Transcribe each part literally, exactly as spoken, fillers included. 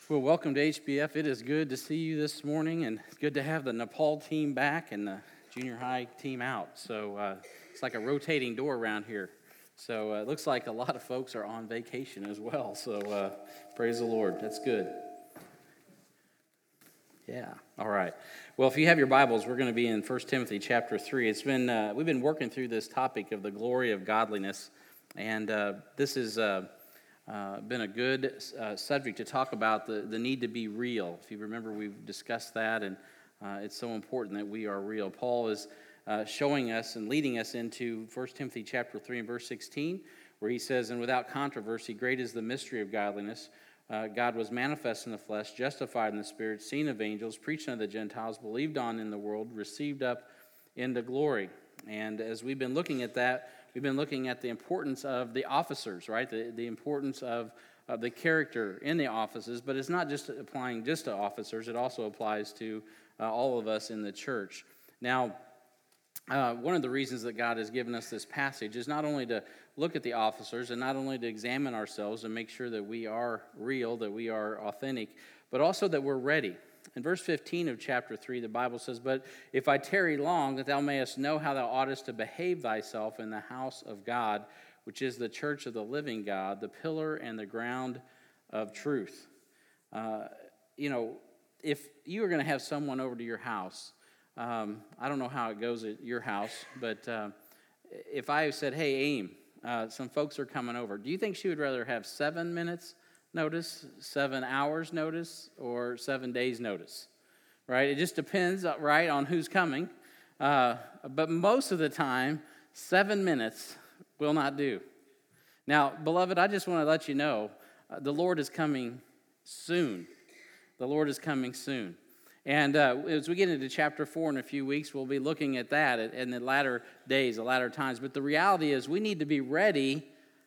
Well, welcome to H B F. It is good to see you this morning, and it's good to have the Nepal team back and the junior high team out. So uh, it's like a rotating door around here. So uh, it looks like a lot of folks are on vacation as well. So uh, praise the Lord. That's good. Yeah. All right. Well, if you have your Bibles, we're going to be in First Timothy chapter three. It's been uh, we've been working through this topic of the glory of godliness, and uh, this is. Uh, Uh, been a good uh, subject to talk about, the, the need to be real. If you remember, we've discussed that, and uh, it's so important that we are real. Paul is uh, showing us and leading us into First Timothy chapter three and verse sixteen, where he says, "And without controversy, great is the mystery of godliness. Uh, God was manifest in the flesh, justified in the spirit, seen of angels, preached unto the Gentiles, believed on in the world, received up into glory." And as we've been looking at that, we've been looking at the importance of the officers, right? The, the importance of, of the character in the offices, but it's not just applying just to officers. It also applies to uh, all of us in the church. Now, uh, one of the reasons that God has given us this passage is not only to look at the officers and not only to examine ourselves and make sure that we are real, that we are authentic, but also that we're ready. In verse fifteen of chapter three, the Bible says, "But if I tarry long, that thou mayest know how thou oughtest to behave thyself in the house of God, which is the church of the living God, the pillar and the ground of truth." Uh, you know, if you are going to have someone over to your house, um, I don't know how it goes at your house, but uh, if I said, "Hey, Aim, uh, some folks are coming over," do you think she would rather have seven minutes notice, seven hours notice, or seven days notice, right? It just depends, right, on who's coming. Uh, but most of the time, seven minutes will not do. Now, beloved, I just want to let you know, uh, the Lord is coming soon. The Lord is coming soon. And uh, as we get into chapter four in a few weeks, we'll be looking at that in the latter days, the latter times. But the reality is we need to be ready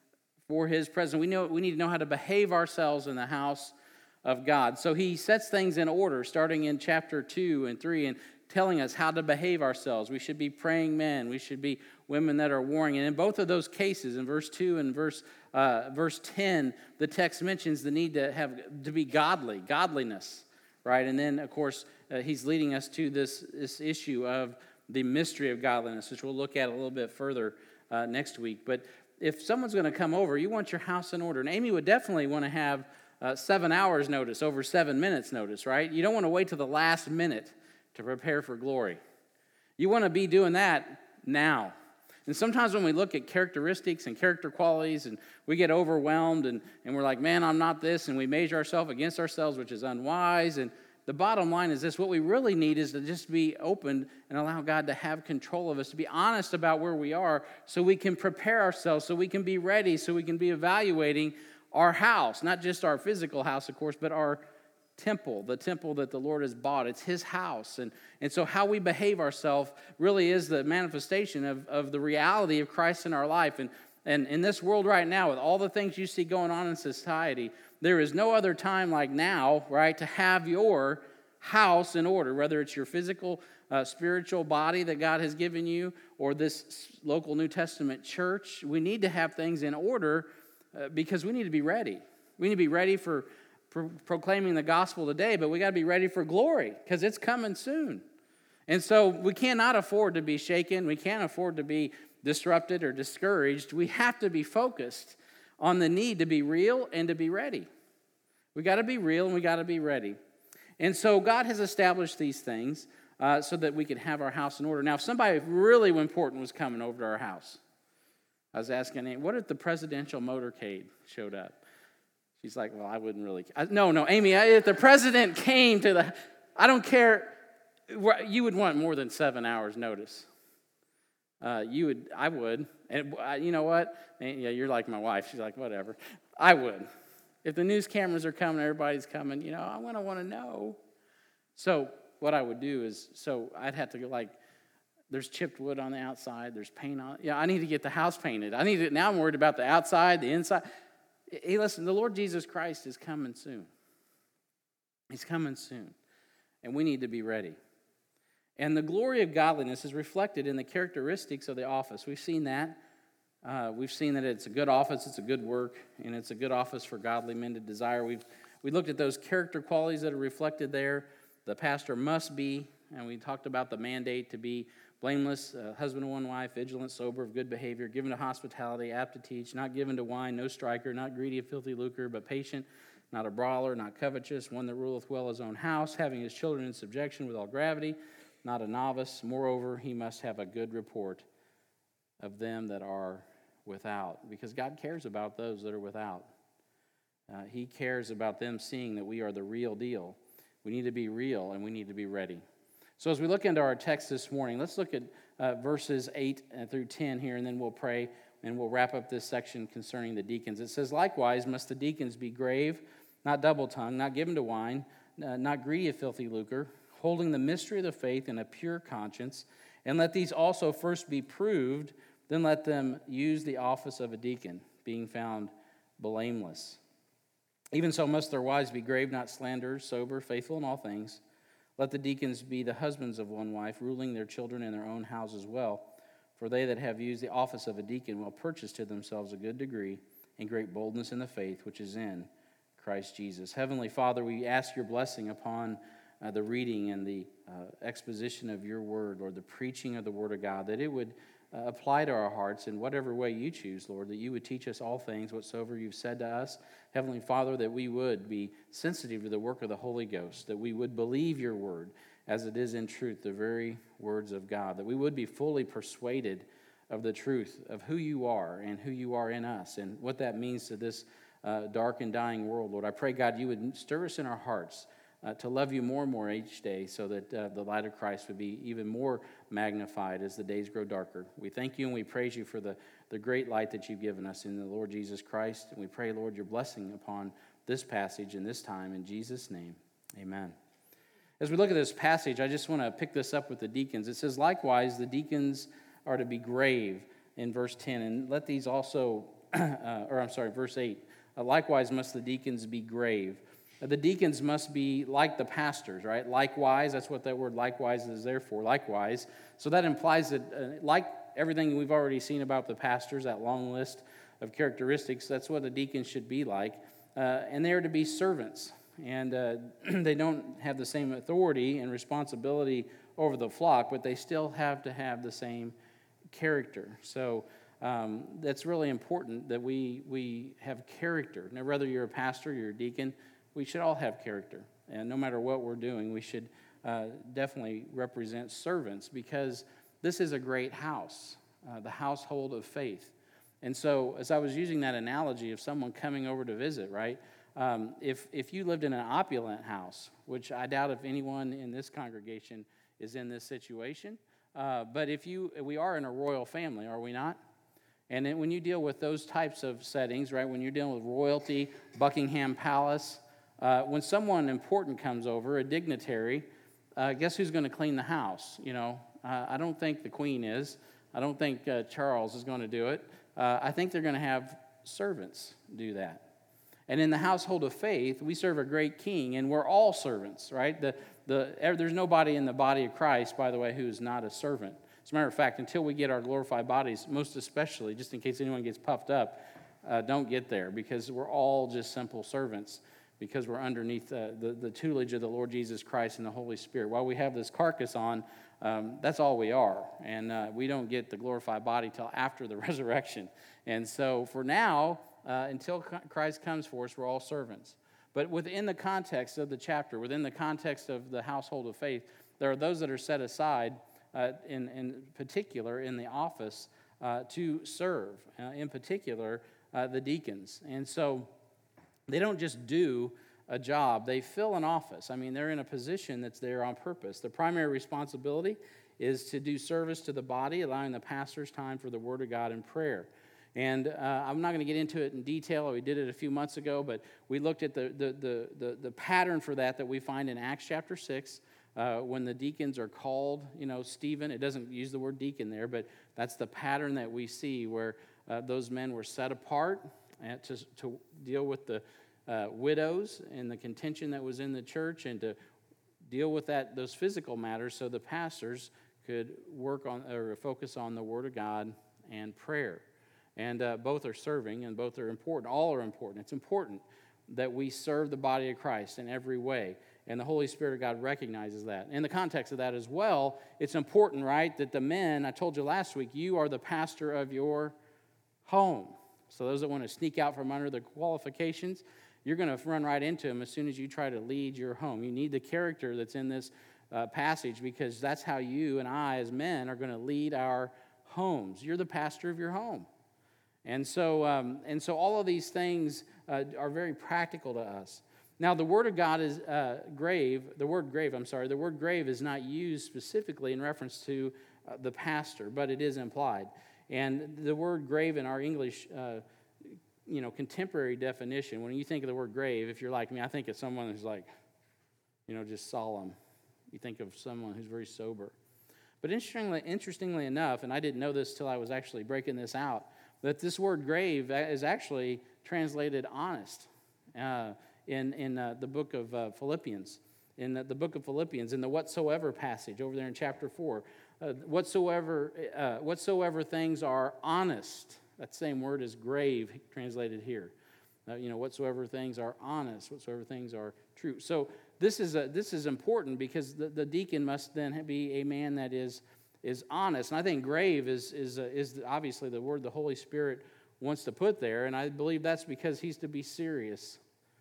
for his presence. We know we need to know how to behave ourselves in the house of God. So he sets things in order, starting in chapter two and three, and telling us how to behave ourselves. We should be praying men. We should be women that are warring. And in both of those cases, in verse two and verse uh, verse ten, the text mentions the need to have to be godly, godliness, right? And then, of course, uh, he's leading us to this this issue of the mystery of godliness, which we'll look at a little bit further uh, next week. But if someone's going to come over, you want your house in order. And Amy would definitely want to have uh, seven hours notice over seven minutes notice, right? You don't want to wait till the last minute to prepare for glory. You want to be doing that now. And sometimes when we look at characteristics and character qualities and we get overwhelmed and, and we're like, man, I'm not this, and we measure ourselves against ourselves, which is unwise. And the bottom line is this: what we really need is to just be open and allow God to have control of us, to be honest about where we are so we can prepare ourselves, so we can be ready, so we can be evaluating our house, not just our physical house, of course, but our temple, the temple that the Lord has bought. It's his house. And, and so how we behave ourselves really is the manifestation of, of the reality of Christ in our life. And, and in this world right now, with all the things you see going on in society, there is no other time like now, right, to have your house in order, whether it's your physical, uh, spiritual body that God has given you or this local New Testament church. We need to have things in order uh, because we need to be ready. We need to be ready for pro- proclaiming the gospel today, but we got to be ready for glory because it's coming soon. And so we cannot afford to be shaken. We can't afford to be disrupted or discouraged. We have to be focused on the need to be real and to be ready. We got to be real and we got to be ready. And so God has established these things uh, so that we could have our house in order. Now, if somebody really important was coming over to our house, I was asking, what if the presidential motorcade showed up? She's like, well, I wouldn't really. I, no, no, Amy, I, if the president came to the, I don't care. You would want more than seven hours notice. Uh, you would, I would. And uh, you know what? And, yeah, you're like my wife. She's like, whatever. I would. If the news cameras are coming, everybody's coming, you know, I'm going to want to know. So what I would do is, so I'd have to go like, there's chipped wood on the outside, there's paint on it. Yeah, I need to get the house painted. I need to, now I'm worried about the outside, the inside. Hey, listen, the Lord Jesus Christ is coming soon. He's coming soon. And we need to be ready. And the glory of godliness is reflected in the characteristics of the office. We've seen that. Uh, we've seen that it's a good office, it's a good work, and it's a good office for godly men to desire. We've We looked at those character qualities that are reflected there. The pastor must be, and we talked about the mandate to be blameless, uh, husband of one wife, vigilant, sober, of good behavior, given to hospitality, apt to teach, not given to wine, no striker, not greedy of filthy lucre, but patient, not a brawler, not covetous, one that ruleth well his own house, having his children in subjection with all gravity, not a novice. Moreover, he must have a good report of them that are without, because God cares about those that are without. Uh, he cares about them seeing that we are the real deal. We need to be real, and we need to be ready. So as we look into our text this morning, let's look at uh, verses eight through ten here, and then we'll pray, and we'll wrap up this section concerning the deacons. It says, "Likewise must the deacons be grave, not double-tongued, not given to wine, uh, not greedy of filthy lucre, holding the mystery of the faith in a pure conscience, and let these also first be proved, then let them use the office of a deacon, being found blameless. Even so must their wives be grave, not slanderers, sober, faithful in all things. Let the deacons be the husbands of one wife, ruling their children in their own houses well. For they that have used the office of a deacon will purchase to themselves a good degree and great boldness in the faith which is in Christ Jesus." Heavenly Father, we ask your blessing upon uh, the reading and the uh, exposition of your word, Lord, the preaching of the word of God, that it would uh, apply to our hearts in whatever way you choose, Lord, that you would teach us all things whatsoever you've said to us. Heavenly Father, that we would be sensitive to the work of the Holy Ghost, that we would believe your word as it is in truth, the very words of God, that we would be fully persuaded of the truth of who you are and who you are in us and what that means to this uh, dark and dying world, Lord. I pray, God, you would stir us in our hearts uh, to love you more and more each day so that uh, the light of Christ would be even more magnified as the days grow darker. We thank you and we praise you for the, the great light that you've given us in the Lord Jesus Christ. And we pray, Lord, your blessing upon this passage and this time. In Jesus' name, amen. As we look at this passage, I just want to pick this up with the deacons. It says, "Likewise, the deacons are to be grave," in verse ten. And let these also, uh, or I'm sorry, verse eight. Uh, "Likewise must the deacons be grave." Uh, the deacons must be like the pastors, right? Likewise, that's what that word likewise is there for, likewise. So that implies that, uh, like everything we've already seen about the pastors, that long list of characteristics, that's what a deacon should be like. Uh, and they are to be servants. And uh, they don't have the same authority and responsibility over the flock, but they still have to have the same character. So um, that's really important that we we have character. Now, whether you're a pastor, you're a deacon, we should all have character. And no matter what we're doing, we should uh, definitely represent servants, because this is a great house, uh, the household of faith. And so as I was using that analogy of someone coming over to visit, right? Um, if if you lived in an opulent house, which I doubt if anyone in this congregation is in this situation, uh, but if you, we are in a royal family, are we not? And then when you deal with those types of settings, right, when you're dealing with royalty, Buckingham Palace, uh, when someone important comes over, a dignitary, uh, guess who's going to clean the house? You know, uh, I don't think the Queen is. I don't think uh, Charles is going to do it. Uh, I think they're going to have servants do that. And in the household of faith, we serve a great king, and we're all servants, right? The, the, there's nobody in the body of Christ, by the way, who is not a servant. As a matter of fact, until we get our glorified bodies, most especially, just in case anyone gets puffed up, uh, don't get there, because we're all just simple servants, because we're underneath uh, the, the tutelage of the Lord Jesus Christ and the Holy Spirit. While we have this carcass on, um, that's all we are. And uh, we don't get the glorified body till after the resurrection. And so for now, Uh, until Christ comes for us, we're all servants. But within the context of the chapter, within the context of the household of faith, there are those that are set aside, uh, in, in particular, in the office uh, to serve, uh, in particular, uh, the deacons. And so they don't just do a job, they fill an office. I mean, they're in a position that's there on purpose. The primary responsibility is to do service to the body, allowing the pastor's time for the Word of God and prayer. And uh, I'm not going to get into it in detail. We did it a few months ago, but we looked at the the the the, the pattern for that that we find in Acts chapter six, uh, when the deacons are called. You know, Stephen. It doesn't use the word deacon there, but that's the pattern that we see where uh, those men were set apart to to deal with the uh, widows and the contention that was in the church, and to deal with that those physical matters, so the pastors could work on or focus on the Word of God and prayer. And uh, both are serving, and both are important. All are important. It's important. that we serve the body of Christ in every way. And the Holy Spirit of God recognizes that. In the context of that as well, it's important, right, that the men, I told you last week, you are the pastor of your home. So those that want to sneak out from under the qualifications, you're going to run right into them as soon as you try to lead your home. You need the character that's in this uh, passage, because that's how you and I as men are going to lead our homes. You're the pastor of your home. And so, um, and so all of these things uh, are very practical to us. Now, the word of God is uh, grave. The word grave, I'm sorry, the word grave is not used specifically in reference to uh, the pastor, but it is implied. And the word grave in our English, uh, you know, contemporary definition, when you think of the word grave, if you're like me, I think of someone who's like, you know, just solemn. You think of someone who's very sober. But interestingly, interestingly enough, and I didn't know this till I was actually breaking this out, that this word grave is actually translated honest. Uh, in, in uh, the book of uh, Philippians. In the, the book of Philippians, in the whatsoever passage over there in chapter four. Uh, whatsoever, uh, whatsoever things are honest. That same word is grave translated here. Uh, you know, whatsoever things are honest, whatsoever things are true. So this is a, this is important, because the, the deacon must then be a man that is is honest. And I think grave is is uh, is obviously the word the Holy Spirit wants to put there, and I believe that's because he's to be serious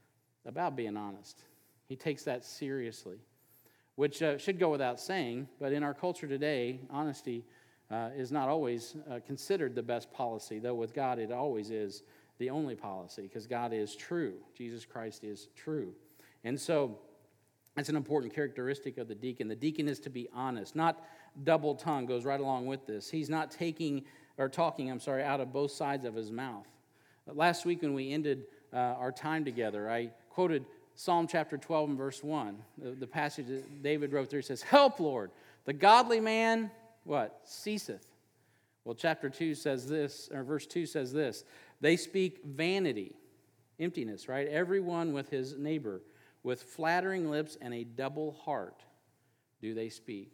about being honest. He takes that seriously, which uh, should go without saying, but in our culture today, honesty uh, is not always uh, considered the best policy, though with God it always is the only policy, because God is true. Jesus Christ is true. And so that's an important characteristic of the deacon. The deacon is to be honest, not double-tongued, goes right along with this. He's not taking, or talking, I'm sorry, out of both sides of his mouth. Last week when we ended uh, our time together, I quoted Psalm chapter twelve and verse one, the, the passage that David wrote there. Says, "Help, Lord, the godly man," what? "Ceaseth." Well, chapter two says this, or verse two says this, "They speak vanity," emptiness, right? "Everyone with his neighbor, with flattering lips and a double heart do they speak."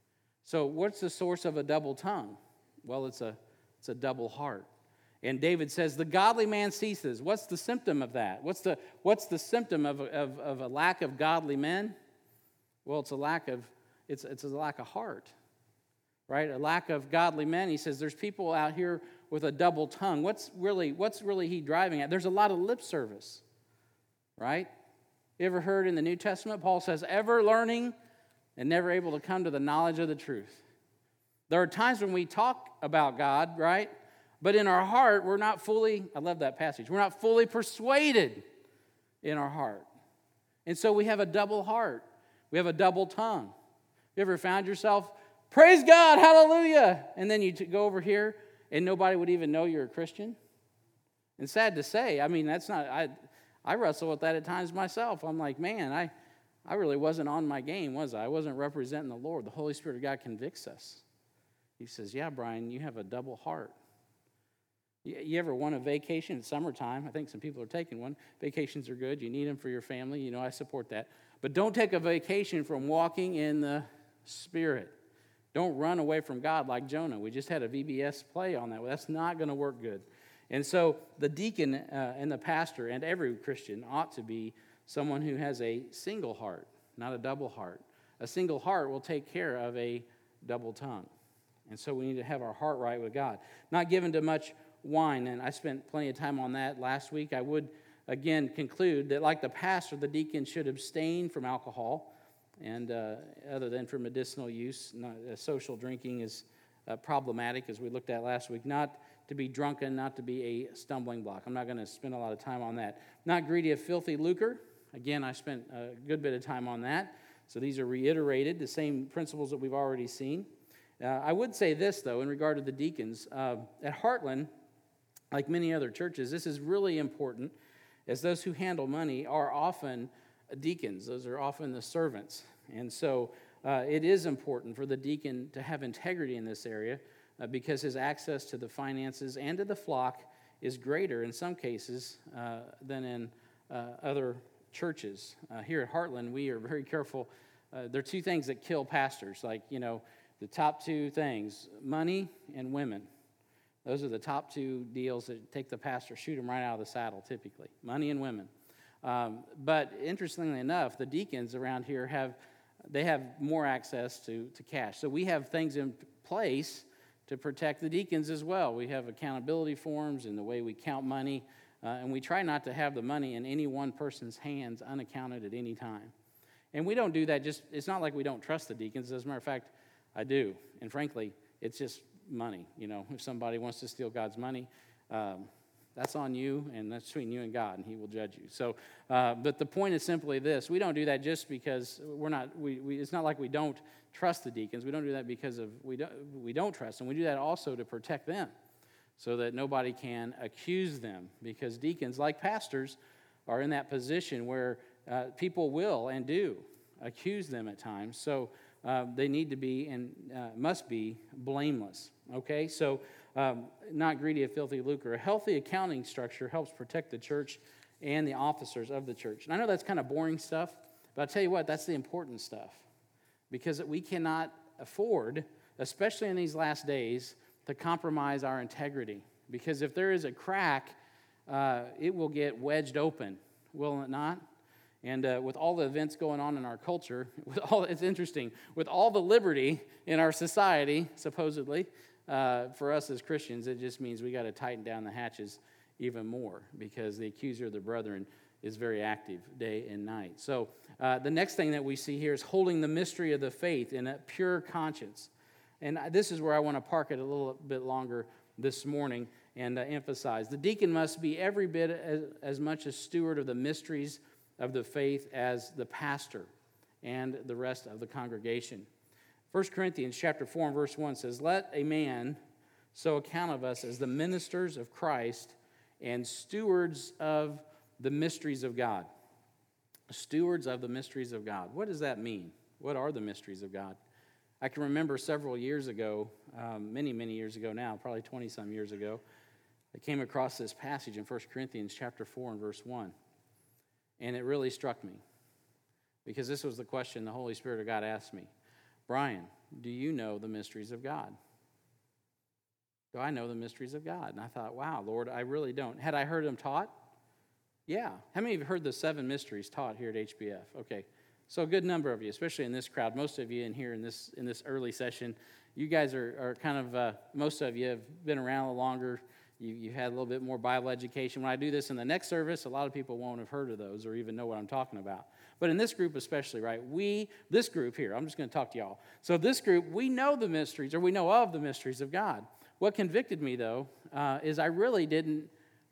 So what's the source of a double tongue? Well, it's a, it's a double heart. And David says, the godly man ceases. What's the symptom of that? What's the, what's the symptom of, of, of a lack of godly men? Well, it's a lack of, it's, it's a lack of heart, right? A lack of godly men. He says there's people out here with a double tongue. What's really, what's really he driving at? There's a lot of lip service, right? You ever heard in the New Testament, Paul says, ever learning and never able to come to the knowledge of the truth. There are times when we talk about God, right? But in our heart, we're not fully, I love that passage, we're not fully persuaded in our heart. And so we have a double heart. We have a double tongue. You ever found yourself, praise God, hallelujah, and then you go over here and nobody would even know you're a Christian? And sad to say, I mean, that's not, I I wrestle with that at times myself. I'm like, man, I, I really wasn't on my game, was I? I wasn't representing the Lord. The Holy Spirit of God convicts us. He says, yeah, Brian, you have a double heart. You ever want a vacation in summertime? I think some people are taking one. Vacations are good. You need them for your family. You know, I support that. But don't take a vacation from walking in the Spirit. Don't run away from God like Jonah. We just had a V B S play on that. Well, that's not going to work good. And so the deacon uh, and the pastor and every Christian ought to be someone who has a single heart, not a double heart. A single heart will take care of a double tongue. And so we need to have our heart right with God. Not given to much wine, and I spent plenty of time on that last week. I would, again, conclude that like the pastor, the deacon should abstain from alcohol, and uh, other than for medicinal use. Not, uh, social drinking is uh, problematic, as we looked at last week. Not to be drunken, not to be a stumbling block. I'm not going to spend a lot of time on that. Not greedy of filthy lucre. Again, I spent a good bit of time on that. So these are reiterated, the same principles that we've already seen. Uh, I would say this, though, in regard to the deacons. Uh, at Heartland, like many other churches, this is really important, as those who handle money are often deacons. Those are often the servants. And so uh, it is important for the deacon to have integrity in this area uh, because his access to the finances and to the flock is greater in some cases uh, than in uh, other churches. Uh, here at Heartland, we are very careful. Uh, there are two things that kill pastors, like, you know, the top two things, money and women. Those are the top two deals that take the pastor, shoot him right out of the saddle, typically. Money and women. Um, but interestingly enough, the deacons around here have they have more access to, to cash. So we have things in place to protect the deacons as well. We have accountability forms and the way we count money, uh, and we try not to have the money in any one person's hands unaccounted at any time. And we don't do that just, it's not like we don't trust the deacons. As a matter of fact, I do. And frankly, it's just money. You know, if somebody wants to steal God's money, um, that's on you, and that's between you and God, and He will judge you. So, uh, but the point is simply this: we don't do that just because we're not. We, we it's not like we don't trust the deacons. We don't do that because of we don't we don't trust them. We do that also to protect them, so that nobody can accuse them. Because deacons, like pastors, are in that position where uh, people will and do accuse them at times. So uh, they need to be and uh, must be blameless. Okay, so. Um, not greedy of filthy lucre. A healthy accounting structure helps protect the church and the officers of the church. And I know that's kind of boring stuff, but I'll tell you what, that's the important stuff. Because we cannot afford, especially in these last days, to compromise our integrity. Because if there is a crack, uh, it will get wedged open, will it not? And uh, with all the events going on in our culture, with all it's interesting, with all the liberty in our society, supposedly, Uh, for us as Christians, it just means we got to tighten down the hatches even more, because the accuser of the brethren is very active day and night. So uh, the next thing that we see here is holding the mystery of the faith in a pure conscience. And this is where I want to park it a little bit longer this morning and uh, emphasize. The deacon must be every bit as, as much a steward of the mysteries of the faith as the pastor and the rest of the congregation. First Corinthians chapter four and verse one says, "Let a man so account of us as the ministers of Christ and stewards of the mysteries of God." Stewards of the mysteries of God. What does that mean? What are the mysteries of God? I can remember several years ago, um, many, many years ago now, probably twenty-some years ago, I came across this passage in First Corinthians chapter four and verse one. And it really struck me, because this was the question the Holy Spirit of God asked me. Brian, do you know the mysteries of God? Do I know the mysteries of God? And I thought, wow, Lord, I really don't. Had I heard them taught? Yeah. How many of you have heard the seven mysteries taught here at H B F? Okay. So a good number of you, especially in this crowd. Most of you in here in this in this early session, you guys are, are kind of, uh, most of you have been around a little longer. You, you had a little bit more Bible education. When I do this in the next service, a lot of people won't have heard of those or even know what I'm talking about. But in this group especially, right, we, this group here, I'm just going to talk to y'all. So this group, we know the mysteries, or we know of the mysteries of God. What convicted me, though, uh, is I really didn't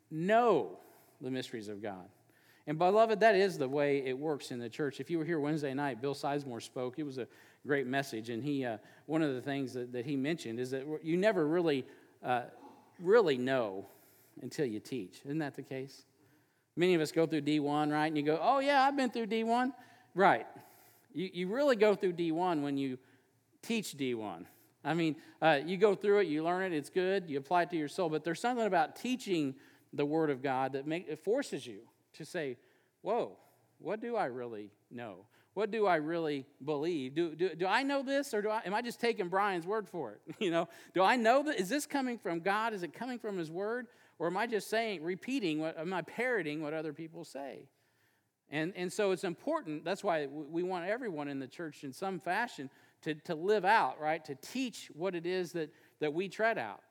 know the mysteries of God. And beloved, that is the way it works in the church. If you were here Wednesday night, Bill Sizemore spoke. It was a great message. And he, uh, one of the things that, that he mentioned is that you never really... Uh, really know until you teach. Isn't that the case? Many of us go through D one, right? And you go, oh, yeah, I've been through D one. Right. You, you really go through D one when you teach D one. I mean, uh, you go through it, you learn it, it's good, you apply it to your soul. But there's something about teaching the Word of God that make, it forces you to say, whoa, what do I really know? What do I really believe? Do, do, do I know this, or do I, am I just taking Brian's word for it? You know, do I know that? Is this coming from God? Is it coming from His Word? Or am I just saying, repeating, what, am I parroting what other people say? And, and so it's important. That's why we want everyone in the church in some fashion to, to live out, right? To teach what it is that, that we tread out.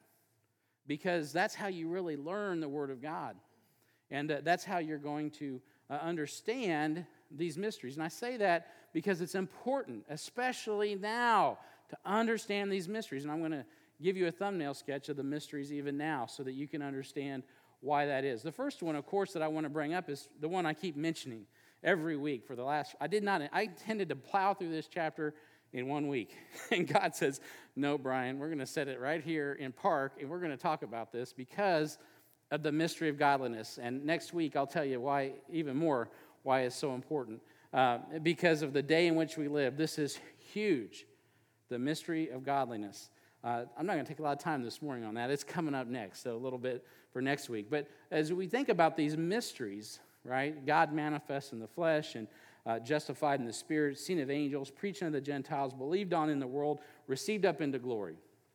Because that's how you really learn the Word of God. And uh, that's how you're going to uh, understand these mysteries. And I say that because it's important, especially now, to understand these mysteries. And I'm going to give you a thumbnail sketch of the mysteries even now so that you can understand why that is. The first one, of course, that I want to bring up is the one I keep mentioning every week for the last, I did not, I tended to plow through this chapter in one week. And God says, no, Brian, we're going to set it right here in Park, and we're going to talk about this because of the mystery of godliness. And next week, I'll tell you why, even more, why it's so important. Uh, because of the day in which we live. This is huge, the mystery of godliness. Uh, I'm not going to take a lot of time this morning on that. It's coming up next, so a little bit for next week. But as we think about these mysteries, right, God manifests in the flesh and uh, justified in the Spirit, seen of angels, preaching of the Gentiles, believed on in the world, received up into glory.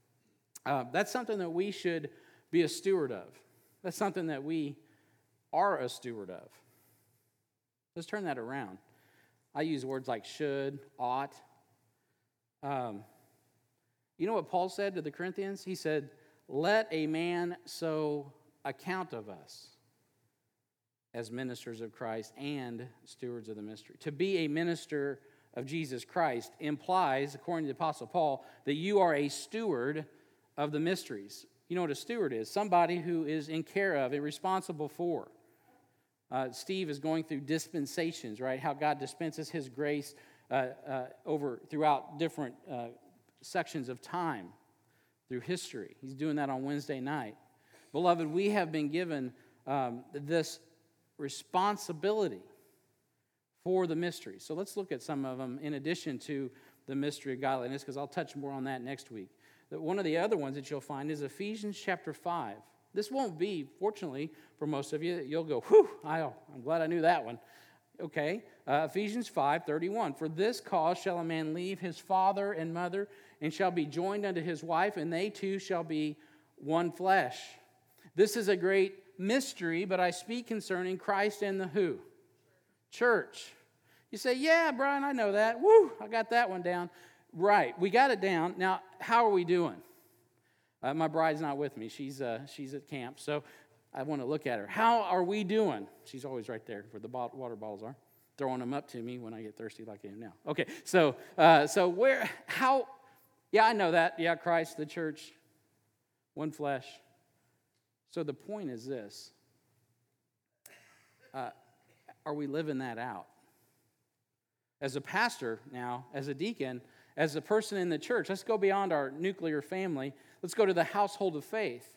Uh, that's something that we should be a steward of. That's something that we are a steward of. Let's turn that around. I use words like should, ought. Um, you know what Paul said to the Corinthians? He said, let a man so account of us as ministers of Christ and stewards of the mystery. To be a minister of Jesus Christ implies, according to the Apostle Paul, that you are a steward of the mysteries. You know what a steward is? Somebody who is in care of and responsible for. Uh, Steve is going through dispensations, right? How God dispenses His grace uh, uh, over throughout different uh, sections of time through history. He's doing that on Wednesday night. Beloved, we have been given um, this responsibility for the mysteries. So let's look at some of them in addition to the mystery of godliness, because I'll touch more on that next week. One of the other ones that you'll find is Ephesians chapter five. This won't be, fortunately, for most of you, you'll go, whew, I'm glad I knew that one. Okay, uh, Ephesians five thirty-one. For this cause shall a man leave his father and mother, and shall be joined unto his wife, and they two shall be one flesh. This is a great mystery, but I speak concerning Christ and the who? Church. You say, yeah, Brian, I know that. Woo, I got that one down. Right, we got it down. Now, how are we doing? Uh, my bride's not with me. She's uh, she's at camp, so I want to look at her. How are we doing? She's always right there where the water bottles are, throwing them up to me when I get thirsty like I am now. Okay, so uh, so where, how, yeah, I know that. Yeah, Christ, the church, one flesh. So the point is this. Uh, are we living that out? As a pastor now, as a deacon, as a person in the church, let's go beyond our nuclear family. Let's go to the household of faith.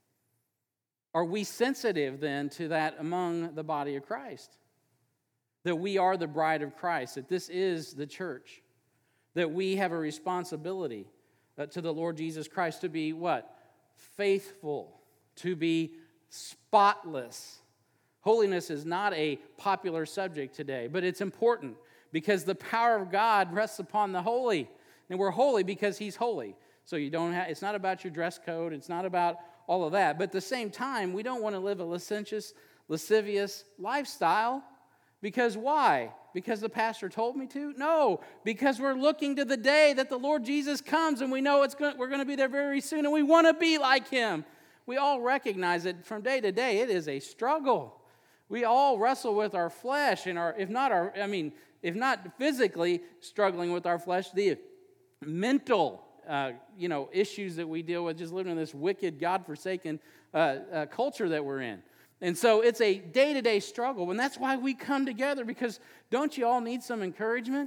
Are we sensitive then to that among the body of Christ? That we are the bride of Christ, that this is the church, that we have a responsibility uh, to the Lord Jesus Christ to be what? Faithful, to be spotless. Holiness is not a popular subject today, but it's important because the power of God rests upon the holy. And we're holy because He's holy. So you don't have, it's not about your dress code, it's not about all of that. But at the same time, we don't want to live a licentious, lascivious lifestyle. Because why? Because the pastor told me to? No, because we're looking to the day that the Lord Jesus comes, and we know it's going, we're going to be there very soon, and we want to be like Him. We all recognize that from day to day, it is a struggle. We all wrestle with our flesh, and our, if not our, I mean, if not physically struggling with our flesh, the mental, uh, you know, issues that we deal with, just living in this wicked, God-forsaken uh, uh, culture that we're in. And so it's a day-to-day struggle, and that's why we come together, because don't you all need some encouragement?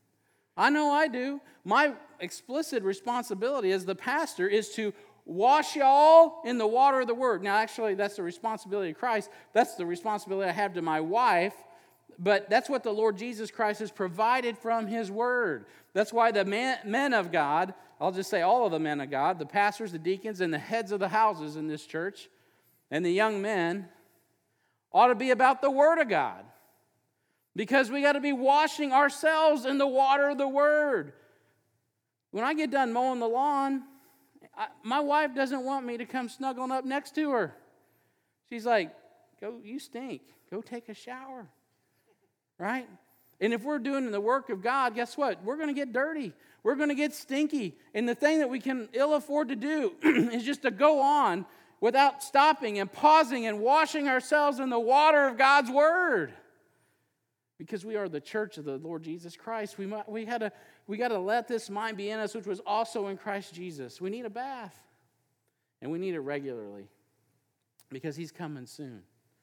I know I do. My explicit responsibility as the pastor is to wash y'all in the water of the Word. Now, actually, that's the responsibility of Christ. That's the responsibility I have to my wife, but that's what the Lord Jesus Christ has provided from His Word. That's why the man, men of God, I'll just say all of the men of God, the pastors, the deacons, and the heads of the houses in this church, and the young men, ought to be about the Word of God. Because we got to be washing ourselves in the water of the Word. When I get done mowing the lawn, I, my wife doesn't want me to come snuggling up next to her. She's like, "Go, you stink. Go take a shower." Right? And if we're doing the work of God, guess what? We're going to get dirty. We're going to get stinky. And the thing that we can ill afford to do is just to go on without stopping and pausing and washing ourselves in the water of God's Word. Because we are the church of the Lord Jesus Christ. We might, we had to, we got to let this mind be in us, which was also in Christ Jesus. We need a bath. And we need it regularly. Because He's coming soon.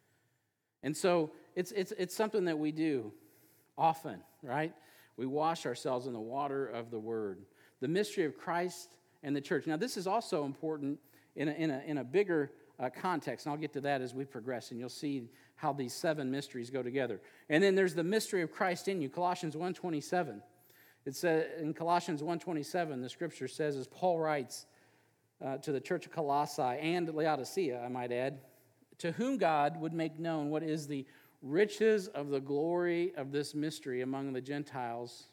And so it's it's it's something that we do often, right? We wash ourselves in the water of the Word. The mystery of Christ and the church. Now, this is also important in a, in a, in a bigger uh, context, and I'll get to that as we progress, and you'll see how these seven mysteries go together. And then there's the mystery of Christ in you, Colossians one twenty-seven. It says in Colossians one twenty-seven, the Scripture says, as Paul writes uh, to the church of Colossae and Laodicea, I might add, to whom God would make known what is the riches of the glory of this mystery among the Gentiles,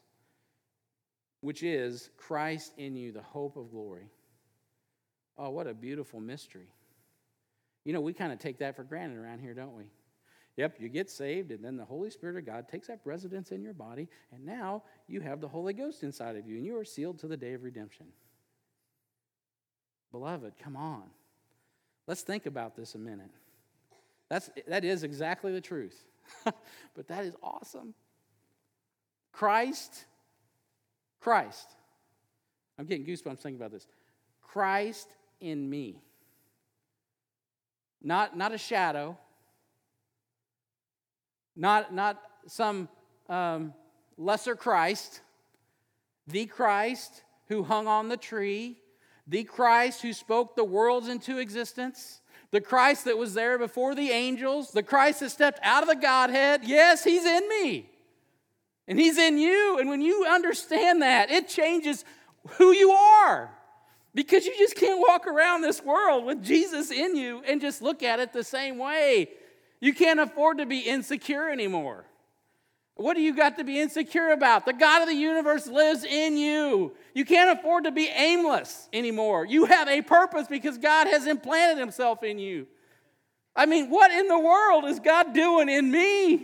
which is Christ in you, the hope of glory. Oh, what a beautiful mystery. You know, we kind of take that for granted around here, don't we? Yep, you get saved, and then the Holy Spirit of God takes up residence in your body, and now you have the Holy Ghost inside of you, and you are sealed to the day of redemption. Beloved, come on. Let's think about this a minute. That's, that is exactly the truth. But that is awesome. Christ, Christ. I'm getting goosebumps thinking about this. Christ in me. Not, not a shadow. Not, not some um, lesser Christ. The Christ who hung on the tree. The Christ who spoke the worlds into existence. The Christ that was there before the angels. The Christ that stepped out of the Godhead. Yes, He's in me. And He's in you. And when you understand that, it changes who you are. Because you just can't walk around this world with Jesus in you and just look at it the same way. You can't afford to be insecure anymore. What do you got to be insecure about? The God of the universe lives in you. You can't afford to be aimless anymore. You have a purpose because God has implanted Himself in you. I mean, what in the world is God doing in me?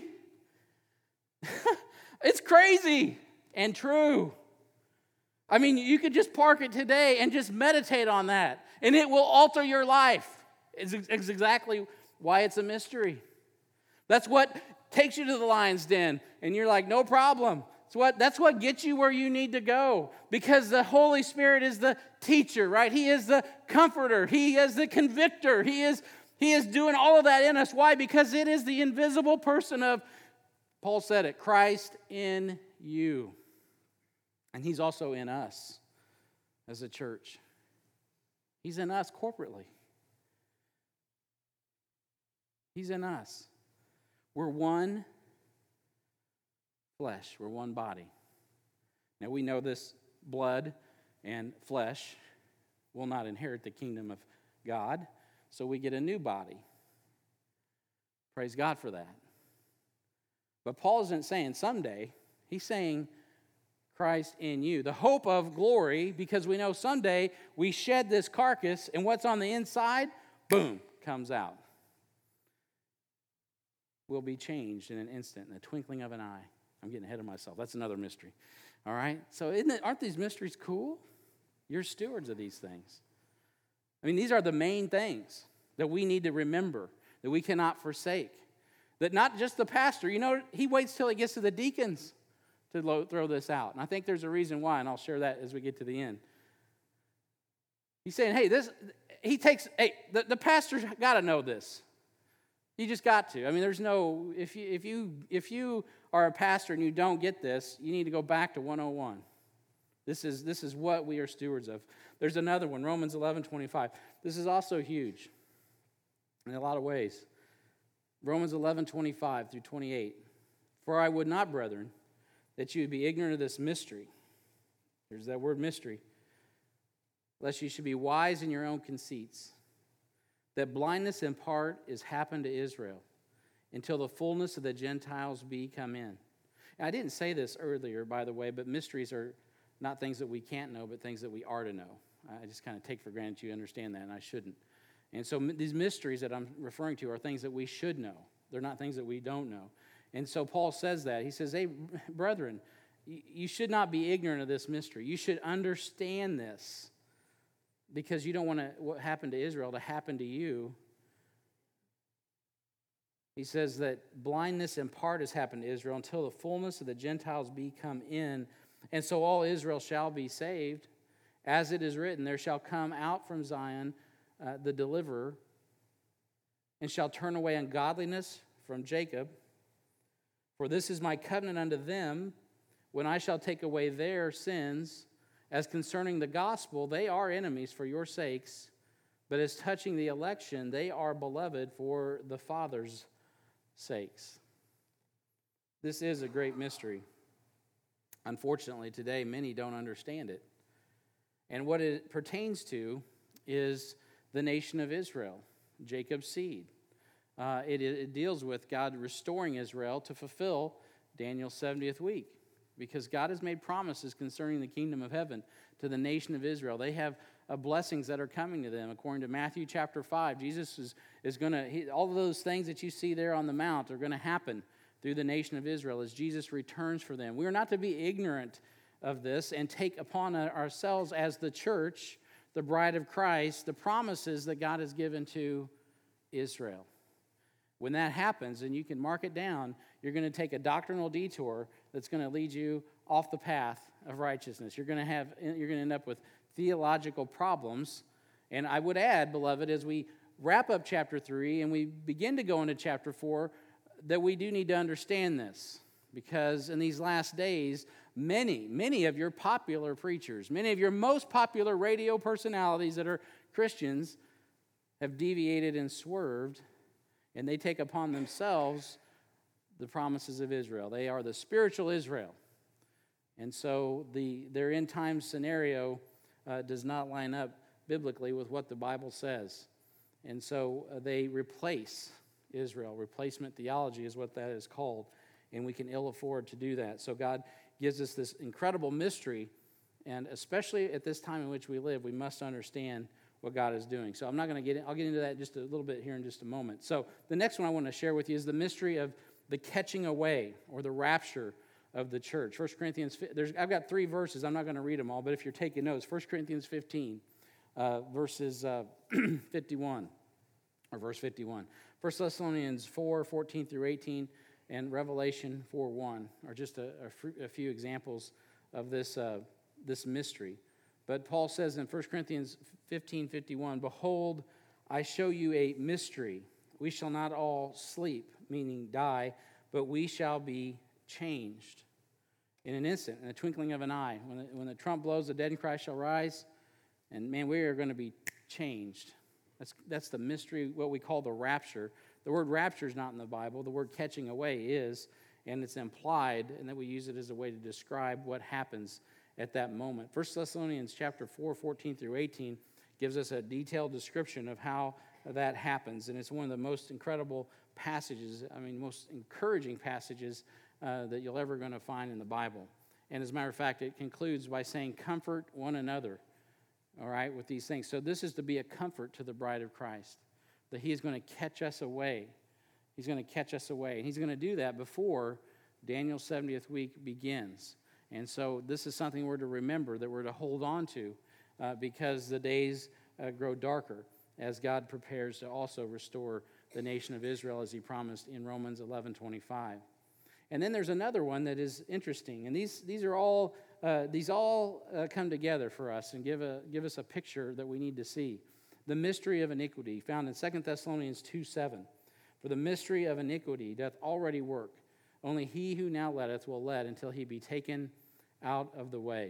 It's crazy and true. I mean, you could just park it today and just meditate on that, and it will alter your life. It's, it's exactly why it's a mystery. That's what takes you to the lion's den, and you're like, no problem. It's what, that's what gets you where you need to go, because the Holy Spirit is the teacher, right? He is the comforter. He is the convictor. He is, he is doing all of that in us. Why? Because it is the invisible person of, Paul said it, Christ in you. And He's also in us as a church. He's in us corporately. He's in us. We're one flesh. We're one body. Now we know this blood and flesh will not inherit the kingdom of God, so we get a new body. Praise God for that. But Paul isn't saying someday. He's saying Christ in you. The hope of glory, because we know someday we shed this carcass, and what's on the inside, boom, comes out. Will be changed in an instant, in the twinkling of an eye. I'm getting ahead of myself. That's another mystery. All right? So isn't it, aren't these mysteries cool? You're stewards of these things. I mean, these are the main things that we need to remember, that we cannot forsake. That not just the pastor, you know, he waits till he gets to the deacons to lo- throw this out. And I think there's a reason why, and I'll share that as we get to the end. He's saying, hey, this, he takes, hey, the, the pastor's got to know this. You just got to. I mean, there's no, if you, if you if you are a pastor and you don't get this, you need to go back to one oh one. This is, this is what we are stewards of. There's another one, Romans eleven twenty-five. This is also huge in a lot of ways. Romans eleven twenty-five through twenty-eight. For I would not, brethren, that you would be ignorant of this mystery. There's that word mystery. Lest you should be wise in your own conceits. That blindness in part is happened to Israel until the fullness of the Gentiles be come in. And I didn't say this earlier, by the way, but mysteries are not things that we can't know, but things that we are to know. I just kind of take for granted you understand that, and I shouldn't. And so these mysteries that I'm referring to are things that we should know. They're not things that we don't know. And so Paul says that. He says, hey, brethren, you should not be ignorant of this mystery. You should understand this. Because you don't want to, what happened to Israel to happen to you. He says that blindness in part has happened to Israel until the fullness of the Gentiles be come in. And so all Israel shall be saved. As it is written, there shall come out from Zion uh, the deliverer, and shall turn away ungodliness from Jacob. For this is my covenant unto them, when I shall take away their sins. As concerning the gospel, they are enemies for your sakes, but as touching the election, they are beloved for the Father's sakes. This is a great mystery. Unfortunately, today, many don't understand it. And what it pertains to is the nation of Israel, Jacob's seed. Uh, it, it deals with God restoring Israel to fulfill Daniel's seventieth week. Because God has made promises concerning the kingdom of heaven to the nation of Israel. They have uh, blessings that are coming to them. According to Matthew chapter five, Jesus is, is going to, all of those things that you see there on the mount are going to happen through the nation of Israel as Jesus returns for them. We are not to be ignorant of this and take upon ourselves as the church, the bride of Christ, the promises that God has given to Israel. When that happens, and you can mark it down, you're going to take a doctrinal detour that's going to lead you off the path of righteousness. You're going to have, you're going to end up with theological problems. And I would add, beloved, as we wrap up chapter three and we begin to go into chapter four, that we do need to understand this. Because in these last days, many, many of your popular preachers, many of your most popular radio personalities that are Christians have deviated and swerved, and they take upon themselves the promises of Israel. They are the spiritual Israel. And so the their end time scenario uh, does not line up biblically with what the Bible says. And so uh, they replace Israel. Replacement theology is what that is called. And we can ill afford to do that. So God gives us this incredible mystery, and especially at this time in which we live, we must understand what God is doing. So I'm not going to get in, I'll get into that just a little bit here in just a moment. So the next one I want to share with you is the mystery of the catching away or the rapture of the church. First Corinthians, there's, I've got three verses. I'm not going to read them all, but if you're taking notes, First Corinthians fifteen, uh, verses uh, fifty-one, or verse fifty-one. First Thessalonians four, fourteen through eighteen, and Revelation four one are just a, a, a few examples of this, uh, this mystery. But Paul says in First Corinthians fifteen, fifty-one, "Behold, I show you a mystery. We shall not all sleep," meaning die, "but we shall be changed in an instant, in the twinkling of an eye. When the, when the trump blows, the dead in Christ shall rise." And man, we are going to be changed. That's, that's the mystery, what we call the rapture. The word rapture is not in the Bible. The word catching away is, and it's implied, and that we use it as a way to describe what happens at that moment. First Thessalonians chapter four, fourteen through eighteen gives us a detailed description of how that happens. And it's one of the most incredible passages, I mean, most encouraging passages uh, that you'll ever going to find in the Bible. And as a matter of fact, it concludes by saying, "Comfort one another," all right, with these things. So this is to be a comfort to the bride of Christ, that he is going to catch us away. He's going to catch us away. And he's going to do that before Daniel's seventieth week begins. And so this is something we're to remember, that we're to hold on to, uh, because the days uh, grow darker as God prepares to also restore the nation of Israel as he promised in Romans eleven twenty-five. And then there's another one that is interesting, and these these are all uh, these all uh, come together for us and give a give us a picture that we need to see. The mystery of iniquity, found in Second Thessalonians two seven. "For the mystery of iniquity doth already work. Only he who now letteth will let until he be taken out of the way."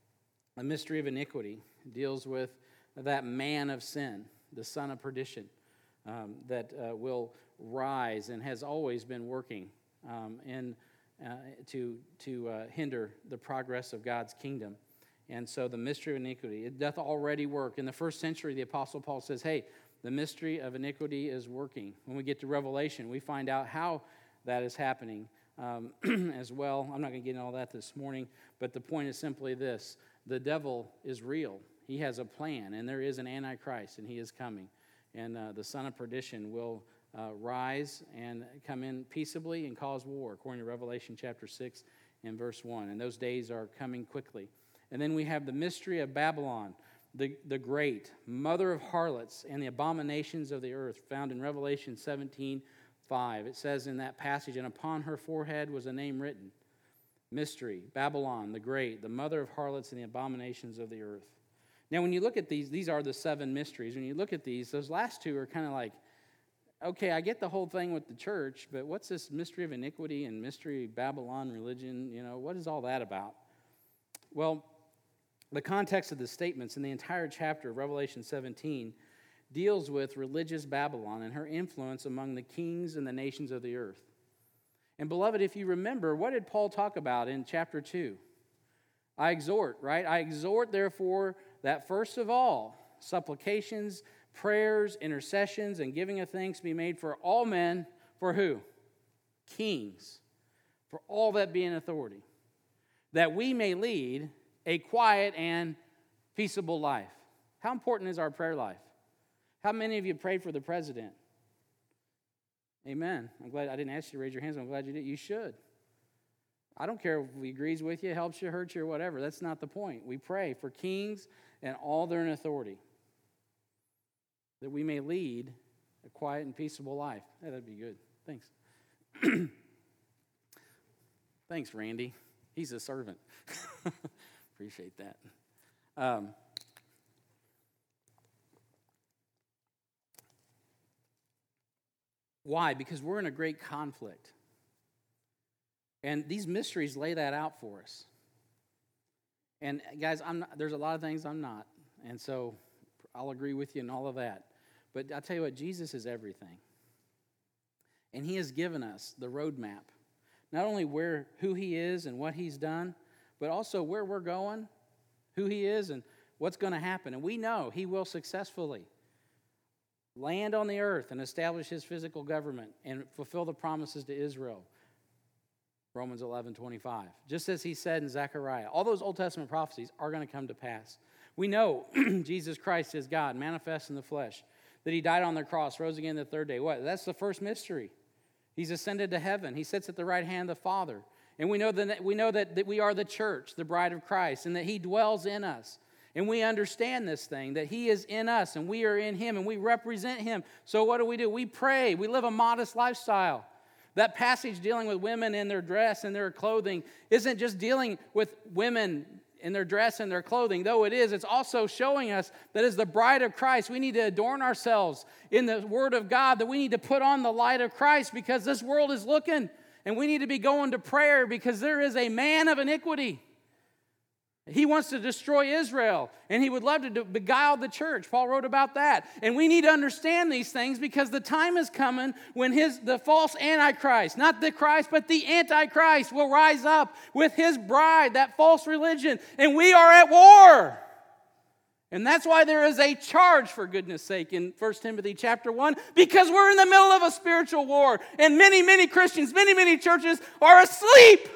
The mystery of iniquity deals with that man of sin, the son of perdition, um, that uh, will rise and has always been working um, in, uh, to, to uh, hinder the progress of God's kingdom. And so the mystery of iniquity, it doth already work. In the first century, the Apostle Paul says, hey, the mystery of iniquity is working. When we get to Revelation, we find out how that is happening um, as well. I'm not going to get into all that this morning, but the point is simply this. The devil is real. He has a plan, and there is an Antichrist, and he is coming. And uh, the son of perdition will uh, rise and come in peaceably and cause war, according to Revelation chapter six and verse one. And those days are coming quickly. And then we have the mystery of Babylon, the, the great, mother of harlots and the abominations of the earth, found in Revelation seventeen five. It says in that passage, "And upon her forehead was a name written, Mystery, Babylon the great, the mother of harlots and the abominations of the earth." Now, when you look at these, these are the seven mysteries. When you look at these, those last two are kind of like, okay, I get the whole thing with the church, but what's this mystery of iniquity and mystery of Babylon religion? You know, what is all that about? Well, the context of the statements in the entire chapter of Revelation seventeen deals with religious Babylon and her influence among the kings and the nations of the earth. And beloved, if you remember, what did Paul talk about in chapter two? I exhort, right? I exhort, therefore, that first of all, supplications, prayers, intercessions, and giving of thanks be made for all men, for who? Kings, for all that be in authority, that we may lead a quiet and peaceable life. How important is our prayer life? How many of you prayed for the president? Amen. I'm glad I didn't ask you to raise your hands. I'm glad you did. You should. I don't care if he agrees with you, helps you, hurts you, or whatever. That's not the point. We pray for kings and all their in authority, that we may lead a quiet and peaceable life. Yeah, that'd be good. Thanks. Thanks, Randy. He's a servant. Appreciate that. Um, why? Because we're in a great conflict. And these mysteries lay that out for us. And guys, I'm not, there's a lot of things I'm not. And so I'll agree with you in all of that. But I'll tell you what, Jesus is everything. And he has given us the roadmap. Not only where who he is and what he's done, but also where we're going, who he is, and what's going to happen. And we know he will successfully land on the earth and establish his physical government and fulfill the promises to Israel. Romans eleven twenty-five. Just as he said in Zechariah, all those Old Testament prophecies are going to come to pass. We know Jesus Christ is God, manifest in the flesh, that he died on the cross, rose again the third day. What? That's the first mystery. He's ascended to heaven. He sits at the right hand of the Father. And we know that we know that, that we are the church, the bride of Christ, and that he dwells in us. And we understand this thing, that he is in us, and we are in him, and we represent him. So what do we do? We pray. We live a modest lifestyle. That passage dealing with women in their dress and their clothing isn't just dealing with women in their dress and their clothing, though it is. It's also showing us that as the bride of Christ, we need to adorn ourselves in the Word of God, that we need to put on the light of Christ because this world is looking, and we need to be going to prayer because there is a man of iniquity. He wants to destroy Israel, and he would love to beguile the church. Paul wrote about that. And we need to understand these things because the time is coming when his the false Antichrist, not the Christ, but the Antichrist will rise up with his bride, that false religion, and we are at war. And that's why there is a charge, for goodness sake, in First Timothy chapter one, because we're in the middle of a spiritual war, and many, many Christians, many, many churches are asleep.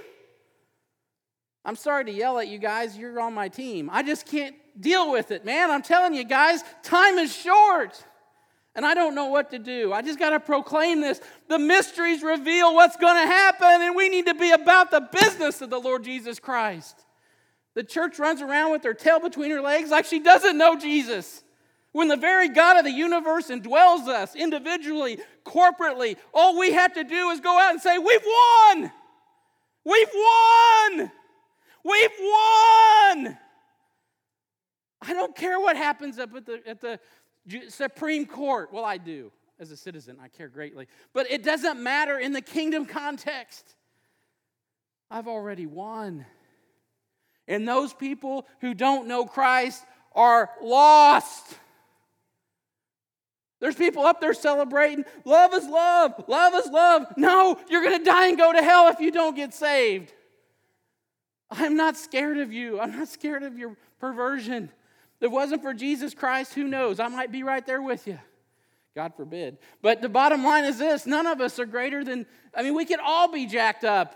I'm sorry to yell at you guys. You're on my team. I just can't deal with it, man. I'm telling you guys, time is short. And I don't know what to do. I just got to proclaim this. The mysteries reveal what's going to happen, and we need to be about the business of the Lord Jesus Christ. The church runs around with her tail between her legs like she doesn't know Jesus. When the very God of the universe indwells us individually, corporately, all we have to do is go out and say, we've won! We've won! We've won! I don't care what happens up at the, at the Supreme Court. Well, I do. As a citizen, I care greatly. But it doesn't matter in the kingdom context. I've already won. And those people who don't know Christ are lost. There's people up there celebrating, love is love, love is love. No, you're going to die and go to hell if you don't get saved. I'm not scared of you. I'm not scared of your perversion. If it wasn't for Jesus Christ, who knows? I might be right there with you. God forbid. But the bottom line is this. None of us are greater than, I mean, we could all be jacked up.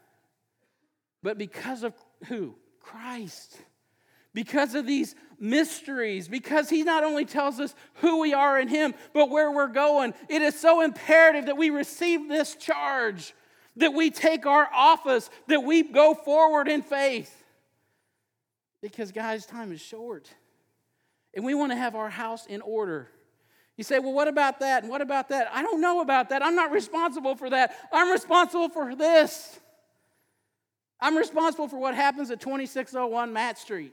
But because of who? Christ. Because of these mysteries. Because he not only tells us who we are in him, but where we're going. It is so imperative that we receive this charge. That we take our office, that we go forward in faith. Because, guys, time is short. And we want to have our house in order. You say, well, what about that? And what about that? I don't know about that. I'm not responsible for that. I'm responsible for this. I'm responsible for what happens at twenty-six oh one Matt Street.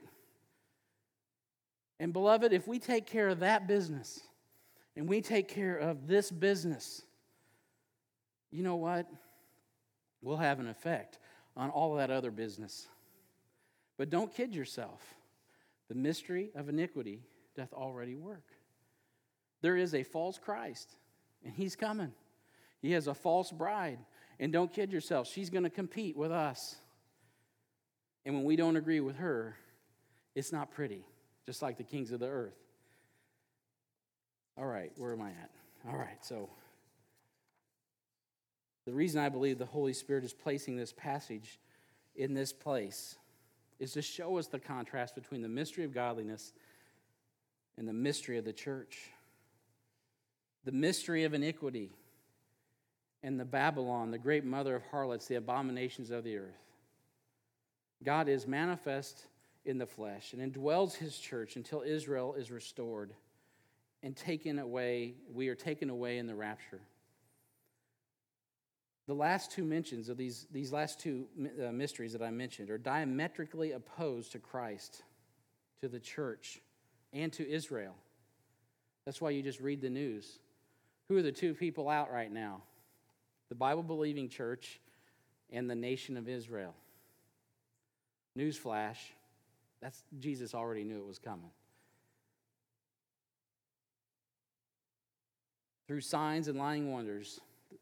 And, beloved, if we take care of that business, and we take care of this business, you know what? Will have an effect on all that other business. But don't kid yourself. The mystery of iniquity doth already work. There is a false Christ, and he's coming. He has a false bride, and don't kid yourself. She's going to compete with us. And when we don't agree with her, it's not pretty, just like the kings of the earth. All right, where am I at? All right, so the reason I believe the Holy Spirit is placing this passage in this place is to show us the contrast between the mystery of godliness and the mystery of the church, the mystery of iniquity, and the Babylon, the great mother of harlots, the abominations of the earth. God is manifest in the flesh and indwells his church until Israel is restored and taken away. We are taken away in the rapture. The last two mentions of these, these last two uh, mysteries that I mentioned are diametrically opposed to Christ, to the church, and to Israel. That's why you just read the news. Who are the two people out right now? The Bible-believing church and the nation of Israel. Newsflash, that's Jesus already knew it was coming. Through signs and lying wonders,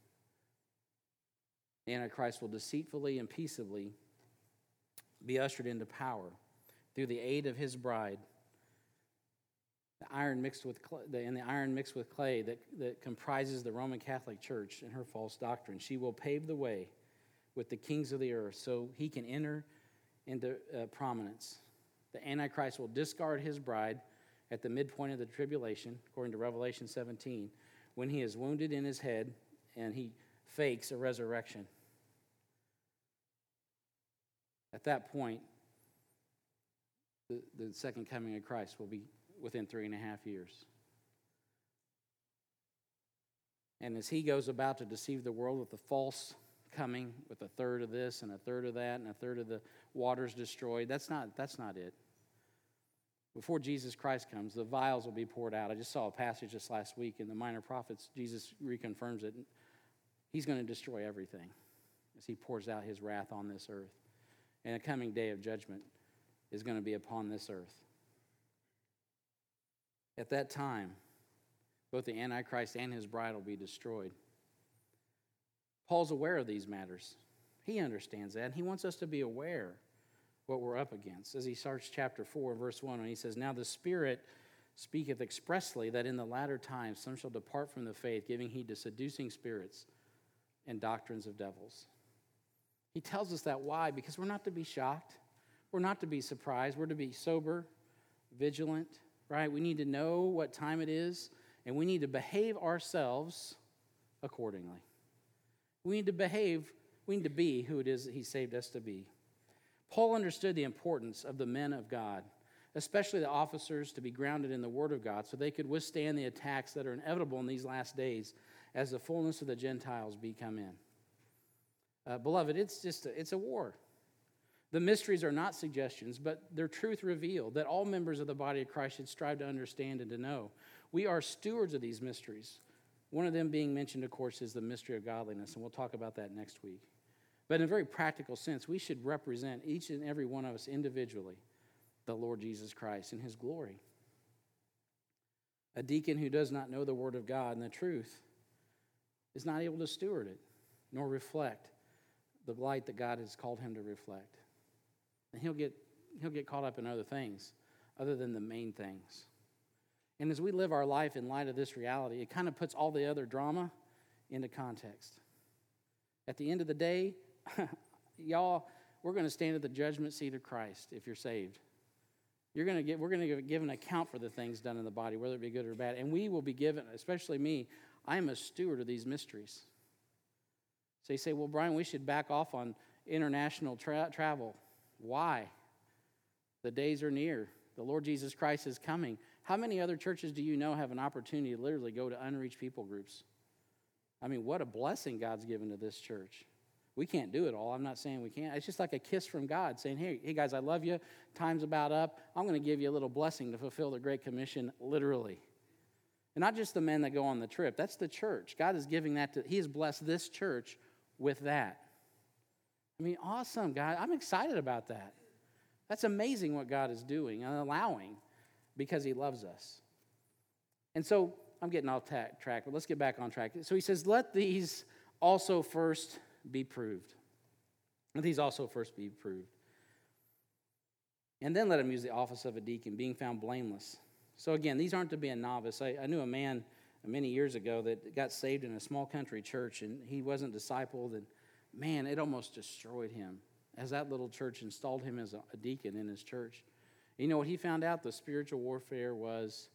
the Antichrist will deceitfully and peaceably be ushered into power through the aid of his bride, the iron mixed with clay, and the iron mixed with clay that, that comprises the Roman Catholic Church and her false doctrine. She will pave the way with the kings of the earth so he can enter into uh, prominence. The Antichrist will discard his bride at the midpoint of the tribulation, according to Revelation seventeen, when he is wounded in his head and he fakes a resurrection. At that point, the, the second coming of Christ will be within three and a half years. And as he goes about to deceive the world with the false coming, with a third of this and a third of that and a third of the waters destroyed, that's not, that's not it. Before Jesus Christ comes, the vials will be poured out. I just saw a passage this last week in the Minor Prophets. Jesus reconfirms it. He's going to destroy everything as he pours out his wrath on this earth. And a coming day of judgment is going to be upon this earth. At that time, both the Antichrist and his bride will be destroyed. Paul's aware of these matters. He understands that, and he wants us to be aware what we're up against. As he starts chapter four, verse one, and he says, "Now the Spirit speaketh expressly that in the latter times some shall depart from the faith, giving heed to seducing spirits and doctrines of devils." He tells us that. Why? Because we're not to be shocked. We're not to be surprised. We're to be sober, vigilant, right? We need to know what time it is, and we need to behave ourselves accordingly. We need to behave, we need to be who it is that he saved us to be. Paul understood the importance of the men of God, especially the officers, to be grounded in the Word of God so they could withstand the attacks that are inevitable in these last days as the fullness of the Gentiles be come in. Uh, beloved, it's just a, it's a war. The mysteries are not suggestions, but they're truth revealed that all members of the body of Christ should strive to understand and to know. We are stewards of these mysteries. One of them being mentioned, of course, is the mystery of godliness, and we'll talk about that next week. But in a very practical sense, we should represent each and every one of us individually the Lord Jesus Christ in his glory. A deacon who does not know the Word of God and the truth is not able to steward it, nor reflect the light that God has called him to reflect. And he'll get he'll get caught up in other things other than the main things. And as we live our life in light of this reality, it kind of puts all the other drama into context. At the end of the day, y'all, we're going to stand at the judgment seat of Christ if you're saved. You're going to get, we're going to give an account for the things done in the body, whether it be good or bad. And we will be given, especially me, I am a steward of these mysteries. So you say, well, Brian, we should back off on international tra- travel. Why? The days are near. The Lord Jesus Christ is coming. How many other churches do you know have an opportunity to literally go to unreached people groups? I mean, what a blessing God's given to this church. We can't do it all. I'm not saying we can't. It's just like a kiss from God saying, hey, hey guys, I love you. Time's about up. I'm going to give you a little blessing to fulfill the Great Commission literally. And not just the men that go on the trip. That's the church. God is giving that to, he has blessed this church with that. I mean, awesome, God. I'm excited about that. That's amazing what God is doing and allowing because he loves us. And so I'm getting off track, but let's get back on track. So he says, let these also first be proved. Let these also first be proved. And then let him use the office of a deacon, being found blameless. So again, these aren't to be a novice. I, I knew a man many years ago that got saved in a small country church, and he wasn't discipled, and man, it almost destroyed him as that little church installed him as a, a deacon in his church. You know what he found out? The spiritual warfare was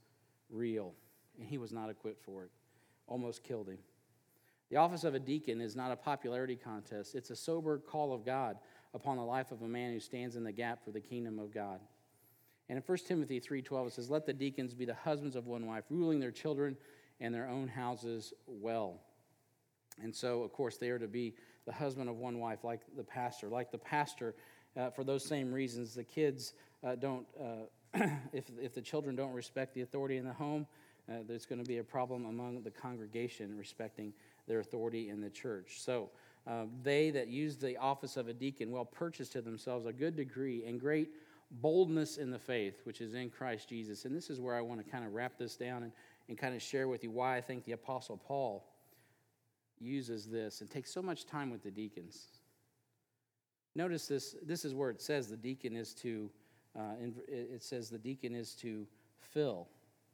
real, and he was not equipped for it. Almost killed him. The office of a deacon is not a popularity contest. It's a sober call of God upon the life of a man who stands in the gap for the kingdom of God. And in First Timothy three twelve, it says, "Let the deacons be the husbands of one wife, ruling their children and their own houses well." And so, of course, they are to be the husband of one wife, like the pastor. Like the pastor, uh, for those same reasons, the kids uh, don't, uh, if, if the children don't respect the authority in the home, uh, there's going to be a problem among the congregation respecting their authority in the church. So uh, they that use the office of a deacon will purchase to themselves a good degree and great boldness in the faith, which is in Christ Jesus. And this is where I want to kind of wrap this down and, and kind of share with you why I think the Apostle Paul uses this and takes so much time with the deacons. Notice this, this is where it says the deacon is to, uh, it says the deacon is to fill.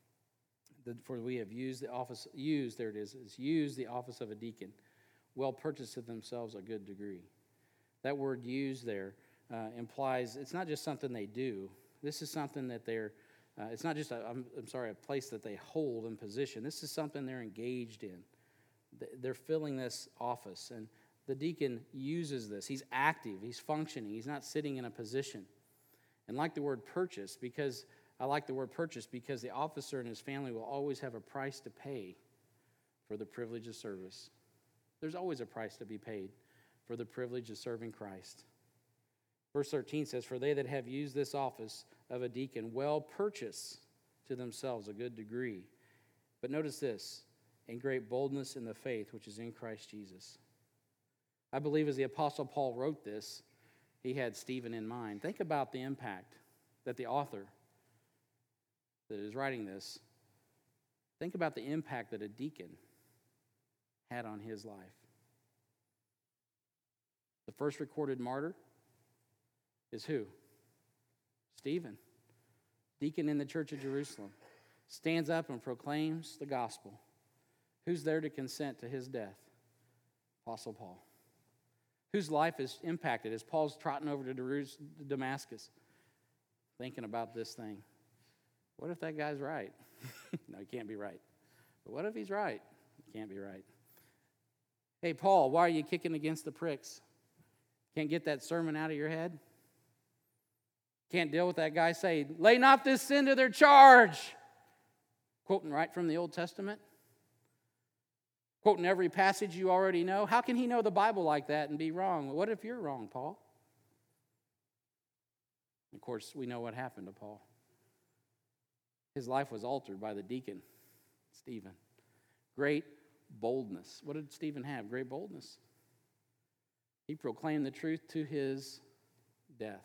For we have used the office, used, there it is, is used the office of a deacon, well purchased to themselves a good degree. That word used there uh, implies it's not just something they do. This is something that they're, uh, it's not just, a, I'm, I'm sorry, a place that they hold in position. This is something they're engaged in. They're filling this office, and the deacon uses this. He's active, he's functioning, he's not sitting in a position. And like the word purchase, because I like the word purchase because the officer and his family will always have a price to pay for the privilege of service. There's always a price to be paid for the privilege of serving Christ. Verse thirteen says, "For they that have used this office of a deacon well purchase to themselves a good degree." But notice this, "and great boldness in the faith which is in Christ Jesus." I believe as the Apostle Paul wrote this, he had Stephen in mind. Think about the impact that the author that is writing this, think about the impact that a deacon had on his life. The first recorded martyr is who? Stephen, deacon in the church of Jerusalem, stands up and proclaims the gospel. Who's there to consent to his death? Apostle Paul. Whose life is impacted as Paul's trotting over to Damascus, thinking about this thing. What if that guy's right? No, he can't be right. But what if he's right? He can't be right. Hey, Paul, why are you kicking against the pricks? Can't get that sermon out of your head? Can't deal with that guy saying, "Lay not this sin to their charge." Quoting right from the Old Testament. Quoting every passage you already know. How can he know the Bible like that and be wrong? What if you're wrong, Paul? Of course, we know what happened to Paul. His life was altered by the deacon, Stephen. Great boldness. What did Stephen have? Great boldness. He proclaimed the truth to his death.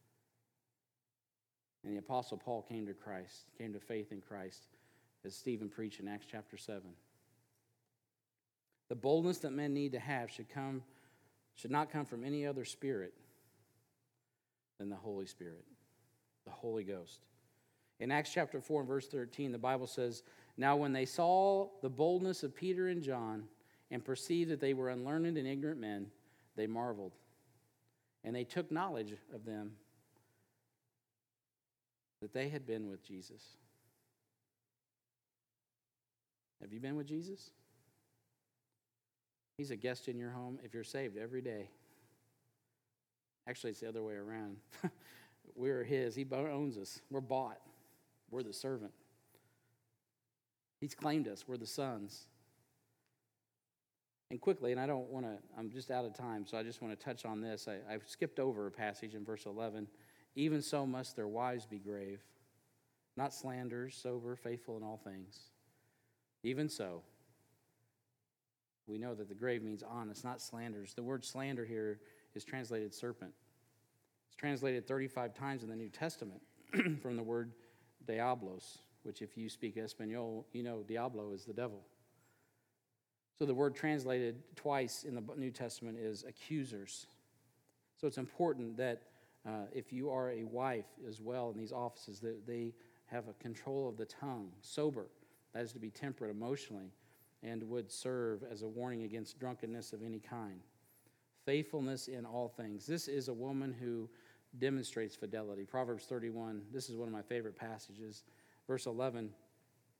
And the Apostle Paul came to Christ, came to faith in Christ, as Stephen preached in Acts chapter seven. The boldness that men need to have should come, should not come from any other spirit than the Holy Spirit, the Holy Ghost. In Acts chapter four and verse thirteen, the Bible says, "Now when they saw the boldness of Peter and John and perceived that they were unlearned and ignorant men, they marveled. And they took knowledge of them that they had been with Jesus." Have you been with Jesus? He's a guest in your home if you're saved every day. Actually, it's the other way around. We're his. He owns us. We're bought. We're the servant. He's claimed us. We're the sons. And quickly, and I don't want to, I'm just out of time, so I just want to touch on this. I, I've skipped over a passage in verse eleven. "Even so must their wives be grave, not slanderers, sober, faithful in all things." Even so, we know that the grave means honest, not slanders. The word slander here is translated serpent. It's translated thirty-five times in the New Testament from the word diablos, which if you speak Espanol, you know diablo is the devil. So the word translated twice in the New Testament is accusers. So it's important that uh, if you are a wife as well in these offices, that they have a control of the tongue, sober, that is to be temperate emotionally, and would serve as a warning against drunkenness of any kind. Faithfulness in all things. This is a woman who demonstrates fidelity. Proverbs thirty-one, this is one of my favorite passages. Verse eleven,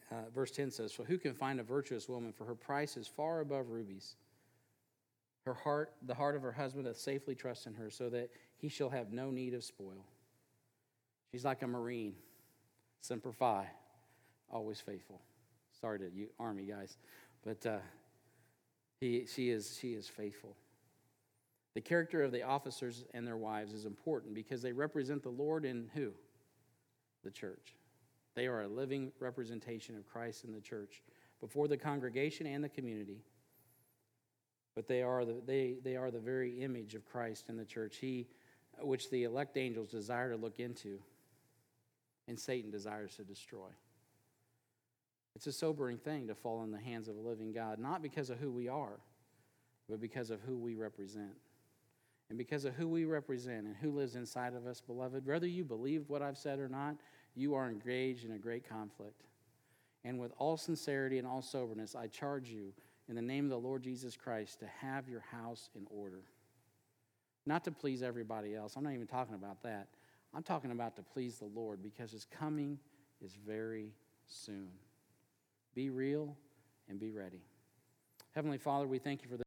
uh, verse ten says, "For who can find a virtuous woman? For her price is far above rubies. Her heart, the heart of her husband doth safely trust in her, so that he shall have no need of spoil. She's like a marine, semper fi, always faithful." Sorry to you Army guys, but uh, he, she is she is faithful. The character of the officers and their wives is important because they represent the Lord in who? The church. They are a living representation of Christ in the church before the congregation and the community. But they are the they they are the very image of Christ in the church, he which the elect angels desire to look into, and Satan desires to destroy. It's a sobering thing to fall in the hands of a living God, not because of who we are, but because of who we represent. And because of who we represent and who lives inside of us, beloved, whether you believe what I've said or not, you are engaged in a great conflict. And with all sincerity and all soberness, I charge you in the name of the Lord Jesus Christ to have your house in order. Not to please everybody else. I'm not even talking about that. I'm talking about to please the Lord, because his coming is very soon. Be real and be ready. Heavenly Father, we thank you for this.